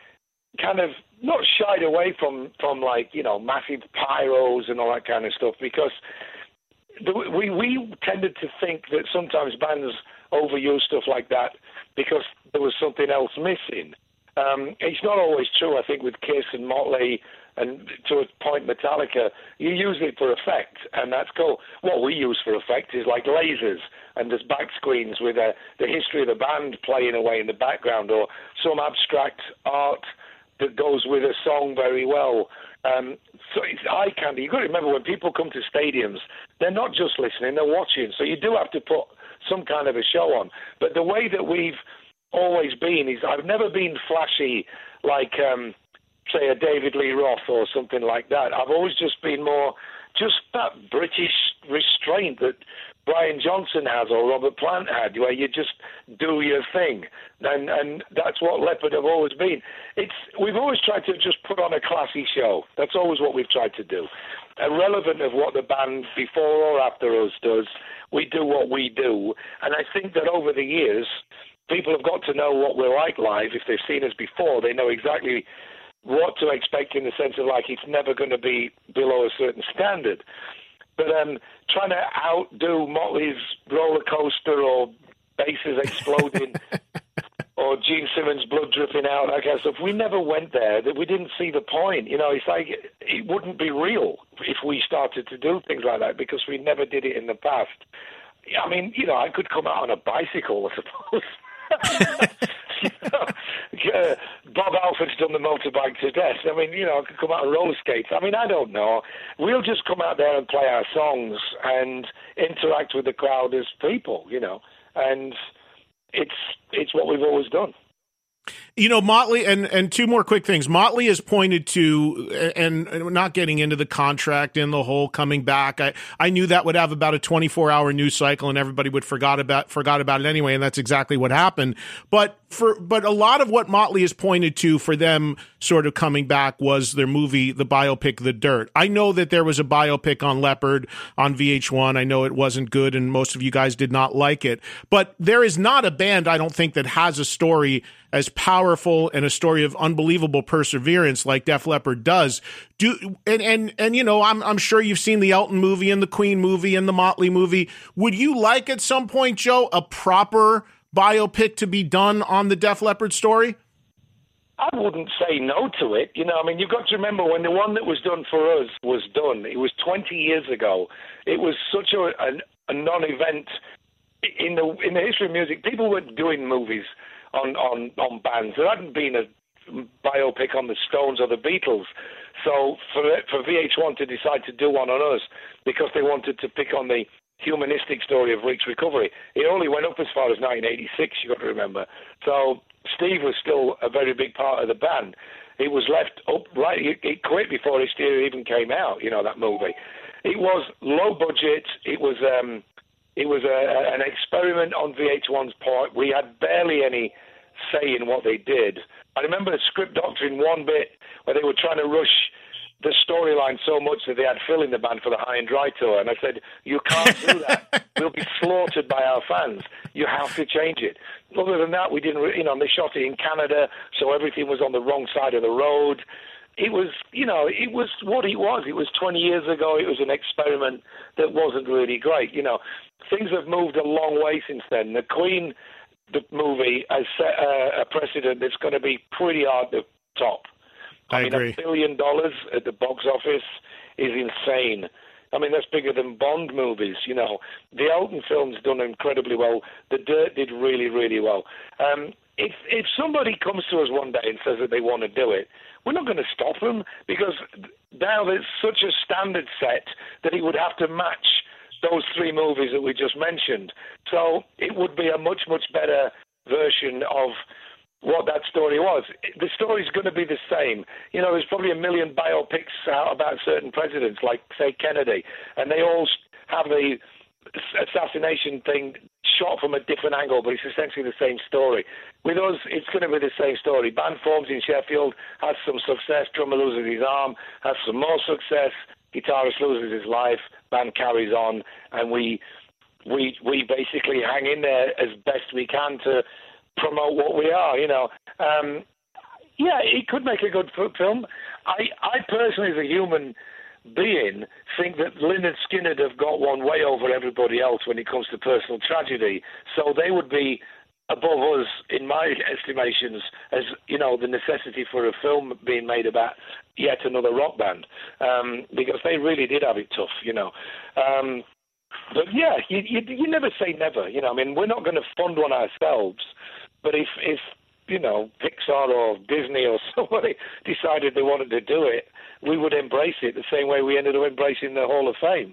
kind of not shied away from, from like, you know, massive pyros and all that kind of stuff because we we tended to think that sometimes bands overuse stuff like that because there was something else missing. Um, it's not always true, I think, with Kiss and Motley and to a point Metallica. You use it for effect, and that's cool. What we use for effect is like lasers, and there's back screens with a, the history of the band playing away in the background, or some abstract art that goes with a song very well. Um, so it's eye candy. You've got to remember, when people come to stadiums, they're not just listening, they're watching. So you do have to put some kind of a show on. But the way that we've always been is I've never been flashy like, um, say, a David Lee Roth or something like that. I've always just been more just that British restraint that Brian Johnson has or Robert Plant had, where you just do your thing. And and that's what Leopard have always been. It's We've always tried to just put on a classy show. That's always what we've tried to do. Irrelevant of what the band before or after us does, we do what we do. And I think that over the years, people have got to know what we're like live. If they've seen us before, they know exactly what to expect, in the sense of, like, it's never going to be below a certain standard. But um, trying to outdo Motley's Roller Coaster or basses exploding or Gene Simmons' blood dripping out, that kind of stuff, we never went there. We didn't see the point. You know, it's like it wouldn't be real if we started to do things like that, because we never did it in the past. I mean, you know, I could come out on a bicycle, I suppose. You know, uh, Bob Alford's done the motorbike to death. I mean, you know, I could come out on roller skates. I mean, I don't know. We'll just come out there and play our songs and interact with the crowd as people, you know, and it's it's what we've always done. You know, Motley, and, and two more quick things. Motley has pointed to, and, and not getting into the contract and the whole coming back. I, I knew that would have about a twenty-four hour news cycle, and everybody would forgot about forgot about it anyway, and that's exactly what happened. But for but a lot of what Motley has pointed to for them sort of coming back was their movie, the biopic, The Dirt. I know that there was a biopic on Leopard on V H one. I know it wasn't good, and most of you guys did not like it. But there is not a band, I don't think, that has a story as powerful and a story of unbelievable perseverance like Def Leppard does. Do and and and you know, I'm I'm sure you've seen the Elton movie and the Queen movie and the Motley movie. Would you like at some point, Joe, a proper biopic to be done on the Def Leppard story? I wouldn't say no to it. You know, I mean, you've got to remember, when the one that was done for us was done, it was twenty years ago. It was such a, a, a non-event in the in the history of music. People weren't doing movies on, on, on bands. There hadn't been a biopic on the Stones or the Beatles. So for for V H one to decide to do one on us because they wanted to pick on the humanistic story of Rick's recovery, it only went up as far as nineteen eighty-six, you've got to remember. So Steve was still a very big part of the band. It was left up, right, it quit before Hysteria even came out, you know, that movie. It was low budget, it was um, it was a, an experiment on V H one's part. We had barely any say in what they did. I remember the script doctoring one bit where they were trying to rush the storyline so much that they had Phil in the band for the High and Dry tour, and I said, you can't do that. We'll be slaughtered by our fans. You have to change it. Other than that, we didn't, you know, they shot it in Canada, so everything was on the wrong side of the road. It was, you know, it was what it was. It was twenty years ago. It was an experiment that wasn't really great. You know, things have moved a long way since then. The Queen, the movie, has set a, a precedent that's going to be pretty hard to top. I, I mean, agree. A billion dollars at the box office is insane. I mean, that's bigger than Bond movies, you know. The Elton film's done incredibly well. The Dirt did really, really well. Um, if if somebody comes to us one day and says that they want to do it, we're not going to stop them, because now there's such a standard set that it would have to match those three movies that we just mentioned. So it would be a much, much better version of what that story was. The story's going to be the same. You know, there's probably a million biopics out about certain presidents, like, say, Kennedy, and they all have the assassination thing shot from a different angle, but it's essentially the same story. With us, it's going to be the same story. Band forms in Sheffield, has some success, drummer loses his arm, has some more success, guitarist loses his life, band carries on, and we we we basically hang in there as best we can to promote what we are, you know. Um, yeah, it could make a good film. I, I personally, as a human, being think that Lynyrd Skynyrd have got one way over everybody else when it comes to personal tragedy. So they would be above us, in my estimations, as, you know, the necessity for a film being made about yet another rock band, um, because they really did have it tough, you know. Um, but, yeah, you, you, you never say never, you know. I mean, we're not going to fund one ourselves, but if, if, you know, Pixar or Disney or somebody decided they wanted to do it, we would embrace it the same way we ended up embracing the Hall of Fame.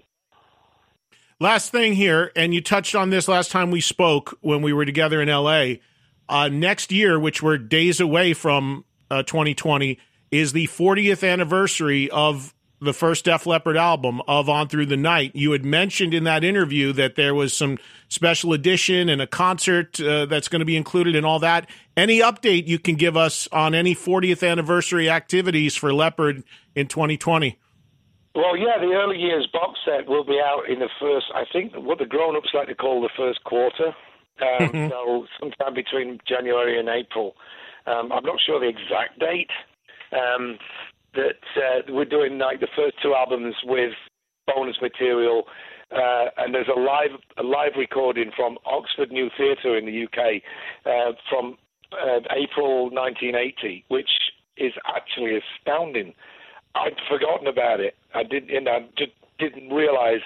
Last thing here, and you touched on this last time we spoke when we were together in L A. Uh, next year, which we're days away from uh, twenty twenty, is the fortieth anniversary of the first Def Leppard album, of On Through the Night. You had mentioned in that interview that there was some special edition and a concert uh, that's going to be included and all that. Any update you can give us on any fortieth anniversary activities for Leppard in twenty twenty? Well, yeah, the early years box set will be out in the first, I think, what the grown-ups like to call the first quarter. Um, mm-hmm. So sometime between January and April. Um, I'm not sure the exact date. Um, that uh, we're doing like the first two albums with bonus material, uh, and there's a live a live recording from Oxford New Theatre in the U K uh, from uh, April nineteen eighty, which is actually astounding. I'd forgotten about it. I didn't, and I just didn't realize,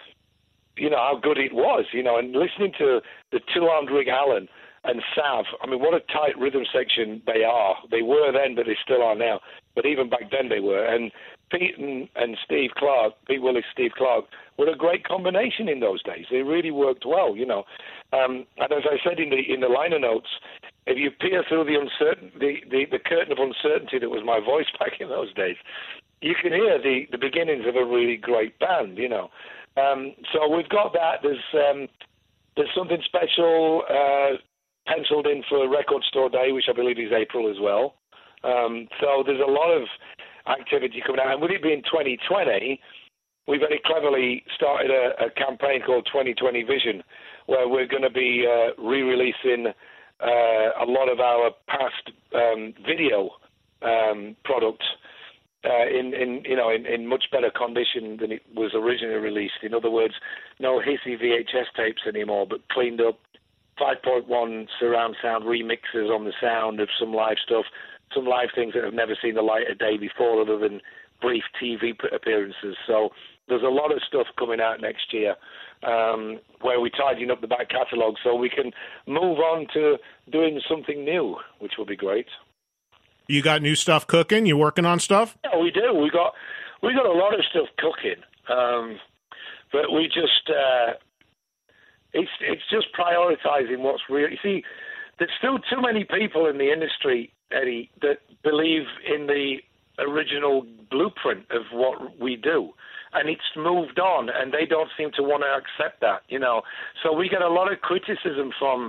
you know, how good it was. You know, and listening to the two-armed Rick Allen and Sav, I mean, what a tight rhythm section they are. They were then, but they still are now. But even back then they were. And Pete and, and Steve Clark, Pete Willis, Steve Clark, were a great combination in those days. They really worked well, you know. Um, and as I said in the in the liner notes, if you peer through the uncertain the, the, the curtain of uncertainty that was my voice back in those days, you can hear the, the beginnings of a really great band, you know. Um, so we've got that. There's um, there's something special uh, penciled in for Record Store Day, which I believe is April as well. Um, so there's a lot of activity coming out. And with it being twenty twenty, we very cleverly started a, a campaign called twenty twenty Vision, where we're going to be uh, re-releasing uh, a lot of our past um, video um, product uh, in, in, you know, in, in much better condition than it was originally released. In other words, no hissy V H S tapes anymore, but cleaned up five point one surround sound remixes on the sound of some live stuff, some live things that have never seen the light of day before other than brief T V appearances. So there's a lot of stuff coming out next year um, where we're tidying up the back catalogue so we can move on to doing something new, which will be great. You got new stuff cooking? You working on stuff? Yeah, we do. We got we got a lot of stuff cooking, um, but we just uh, it's it's just prioritizing what's real. You see, there's still too many people in the industry, Eddie, that believe in the original blueprint of what we do. And it's moved on, and they don't seem to want to accept that, you know. So we get a lot of criticism from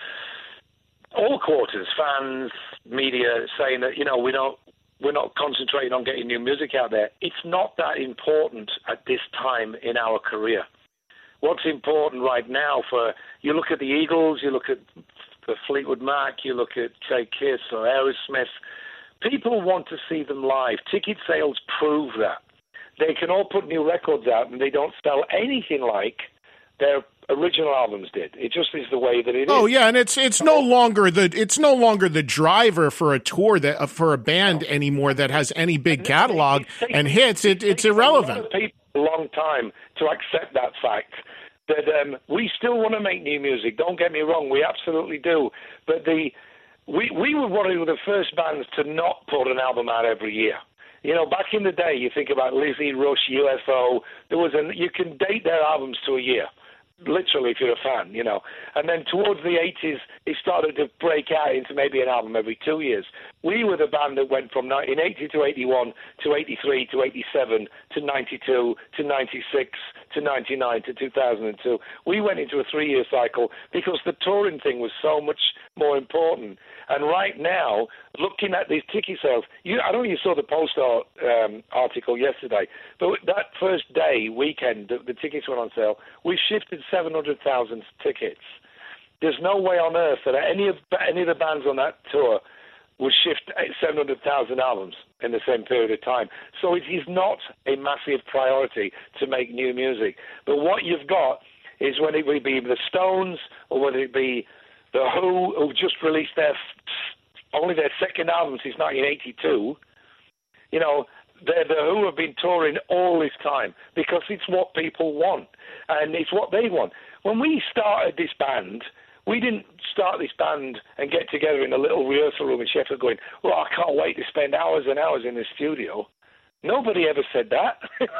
all quarters, fans, media, saying that, you know, we don't, we're not concentrating on getting new music out there. It's not that important at this time in our career. What's important right now for, you look at the Eagles, you look at the Fleetwood Mac, you look at, say, Kiss or Aerosmith, people want to see them live. Ticket sales prove that. They can all put new records out and they don't sell anything like their original albums did. It just is the way that it oh, is. Oh yeah, and it's it's no longer the it's no longer the driver for a tour that uh, for a band no. anymore that has any big catalog takes, and hits. It, it's irrelevant. A lot of people a long time to accept that fact. That um, we still want to make new music. Don't get me wrong, we absolutely do. But the we we were one of the first bands to not put an album out every year. You know, back in the day, you think about Lizzie, Rush, U F O. There was an you can date their albums to a year, literally, if you're a fan. You know, and then towards the eighties, it started to break out into maybe an album every two years. We were the band that went from nineteen eighty to eighty-one to eighty-three to eighty-seven to ninety-two to ninety-six to ninety-nine to two thousand two. We went into a three-year cycle because the touring thing was so much more important. And right now, looking at these ticket sales, you, I don't know if you saw the Post um, article yesterday, but that first day, weekend, the, the tickets went on sale. We shifted seven hundred thousand tickets. There's no way on earth that any of any of the bands on that tour would shift seven hundred thousand albums in the same period of time. So it is not a massive priority to make new music. But what you've got is when it would be the Stones or whether it be the Who, who just released their only their second album since nineteen eighty-two. You know, the, the Who have been touring all this time because it's what people want and it's what they want. When we started this band, we didn't start this band and get together in a little rehearsal room in Sheffield going, well, I can't wait to spend hours and hours in the studio. Nobody ever said that.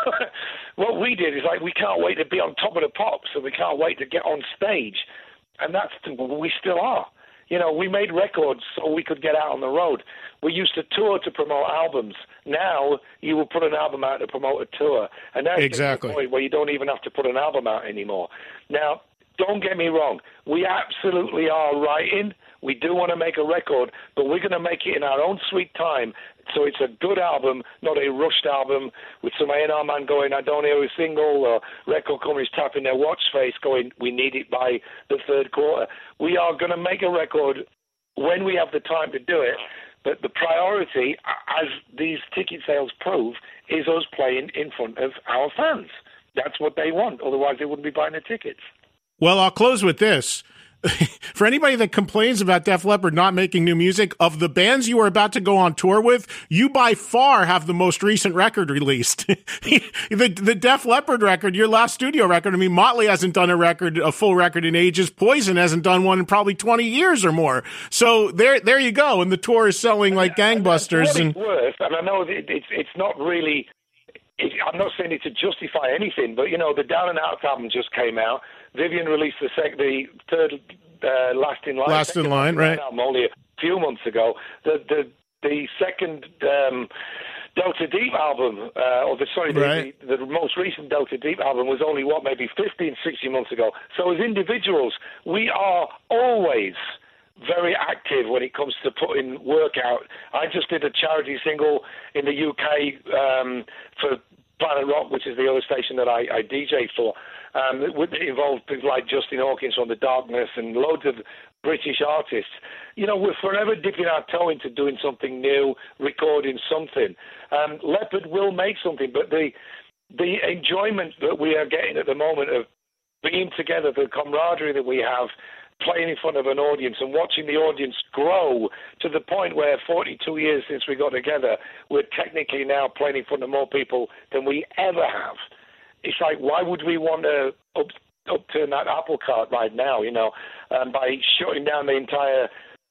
What we did is like, we can't wait to be on Top of the Pops and we can't wait to get on stage. And that's, we still are. You know, we made records so we could get out on the road. We used to tour to promote albums. Now you will put an album out to promote a tour. And that's exactly the point where you don't even have to put an album out anymore. Now, don't get me wrong. We absolutely are writing. We do want to make a record, but we're going to make it in our own sweet time. So it's a good album, not a rushed album with some A and R man going, I don't hear a single, or record companies tapping their watch face going, we need it by the third quarter. We are going to make a record when we have the time to do it, but the priority, as these ticket sales prove, is us playing in front of our fans. That's what they want. Otherwise, they wouldn't be buying the tickets. Well, I'll close with this. For anybody that complains about Def Leppard not making new music, of the bands you are about to go on tour with, you by far have the most recent record released. the the Def Leppard record, your last studio record, I mean, Motley hasn't done a record, a full record in ages. Poison hasn't done one in probably twenty years or more. So there there you go. And the tour is selling like gangbusters. And and worth, and I know it, it's it's not really, it, I'm not saying it to justify anything, but, you know, the Down and Out album just came out. Vivian released the sec- the third uh, Last in Line. Last in Line, right? Album only a few months ago. The the the second um, Delta Deep album, uh, or the sorry, right. the, the most recent Delta Deep album was only what maybe fifteen, sixteen months ago. So as individuals, we are always very active when it comes to putting work out. I just did a charity single in the U K um, for Planet Rock, which is the other station that I, I D J for. Um, it would involve people like Justin Hawkins from The Darkness and loads of British artists. You know, we're forever dipping our toe into doing something new, recording something. Um, Leopard will make something, but the the enjoyment that we are getting at the moment of being together, the camaraderie that we have, playing in front of an audience and watching the audience grow to the point where forty-two years since we got together, we're technically now playing in front of more people than we ever have. It's like, why would we want to up, upturn that apple cart right now, you know, um, by shutting down the entire,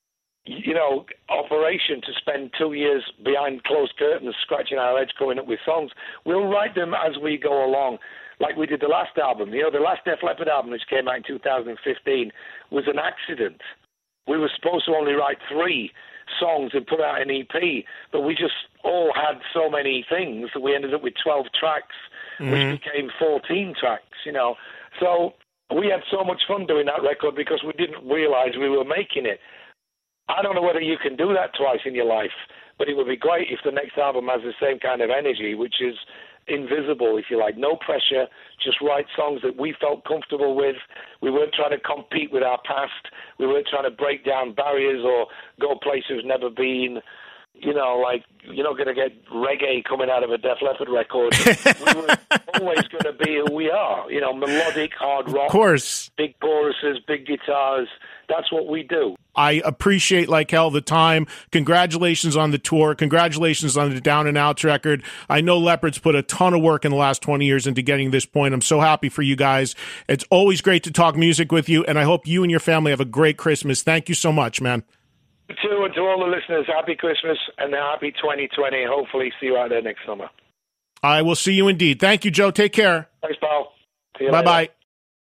you know, operation to spend two years behind closed curtains scratching our heads coming up with songs? We'll write them as we go along, like we did the last album. You know, the last Def Leppard album, which came out in two thousand fifteen, was an accident. We were supposed to only write three songs and put out an E P, but we just all had so many things that we ended up with twelve tracks, mm-hmm. which became fourteen tracks, you know. So we had so much fun doing that record because we didn't realize we were making it. I don't know whether you can do that twice in your life, but it would be great if the next album has the same kind of energy, which is invisible, if you like. No pressure, just write songs that we felt comfortable with. We weren't trying to compete with our past. We weren't trying to break down barriers or go places we've never been. You know, like, you're not going to get reggae coming out of a Def Leppard record. We were always going to be who we are. You know, melodic, hard rock. Of course. Big choruses, big guitars. That's what we do. I appreciate like hell the time. Congratulations on the tour. Congratulations on the Down and Out record. I know Leopard's put a ton of work in the last twenty years into getting this point. I'm so happy for you guys. It's always great to talk music with you, and I hope you and your family have a great Christmas. Thank you so much, man. To, and to all the listeners, happy Christmas and happy twenty twenty. Hopefully see you out there next summer. I will see you indeed. Thank you, Joe. Take care. Thanks, pal. See you Bye-bye. later.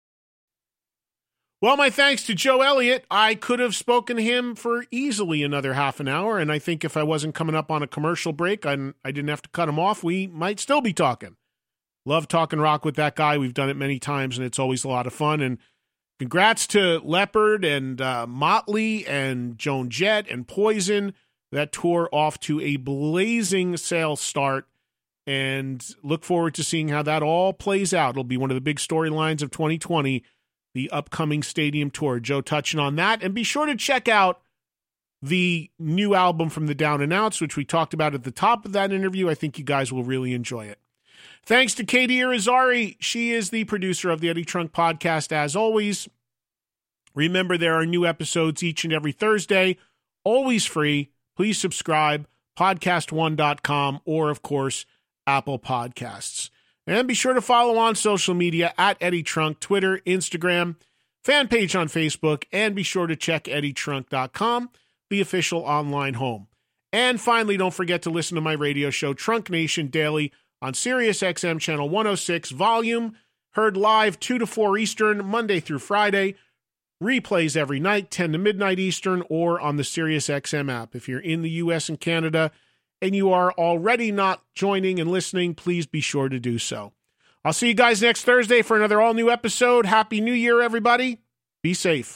Well, my thanks to Joe Elliott. I could have spoken to him for easily another half an hour, and I think if I wasn't coming up on a commercial break and I didn't have to cut him off, we might still be talking. Love talking rock with that guy. We've done it many times, and it's always a lot of fun. And congrats to Leopard and uh, Motley and Joan Jett and Poison. That tour off to a blazing sales start, and look forward to seeing how that all plays out. It'll be one of the big storylines of twenty twenty, the upcoming stadium tour. Joe touching on that. And be sure to check out the new album from the Down and Outs, which we talked about at the top of that interview. I think you guys will really enjoy it. Thanks to Katie Irizarry. She is the producer of the Eddie Trunk Podcast, as always. Remember, there are new episodes each and every Thursday, always free. Please subscribe, podcast one dot com, or, of course, Apple Podcasts. And be sure to follow on social media at Eddie Trunk, Twitter, Instagram, fan page on Facebook, and be sure to check eddie trunk dot com, the official online home. And finally, don't forget to listen to my radio show, Trunk Nation Daily, on Sirius X M Channel one oh six, volume, heard live two to four Eastern, Monday through Friday. Replays every night, ten to midnight Eastern, or on the Sirius X M app. If you're in the U S and Canada and you are already not joining and listening, please be sure to do so. I'll see you guys next Thursday for another all-new episode. Happy New Year, everybody. Be safe.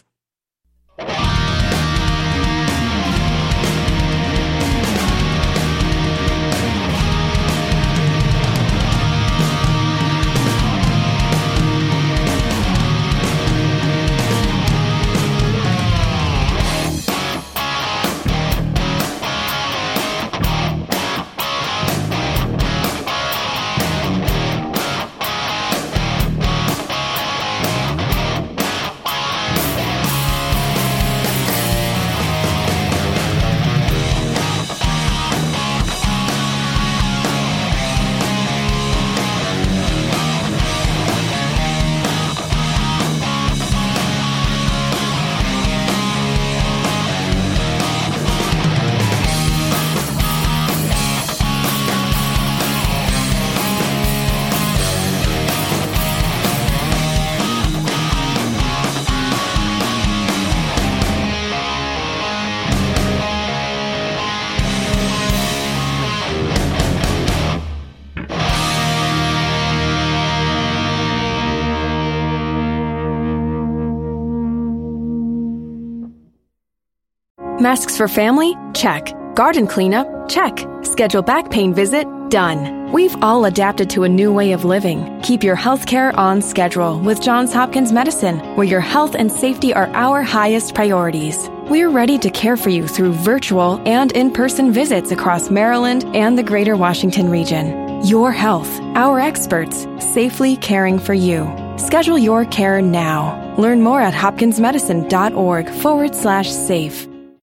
Masks for family? Check. Garden cleanup? Check. Schedule back pain visit? Done. We've all adapted to a new way of living. Keep your health care on schedule with Johns Hopkins Medicine, where your health and safety are our highest priorities. We're ready to care for you through virtual and in-person visits across Maryland and the greater Washington region. Your health, our experts, safely caring for you. Schedule your care now. Learn more at hopkinsmedicine.org forward slash safe.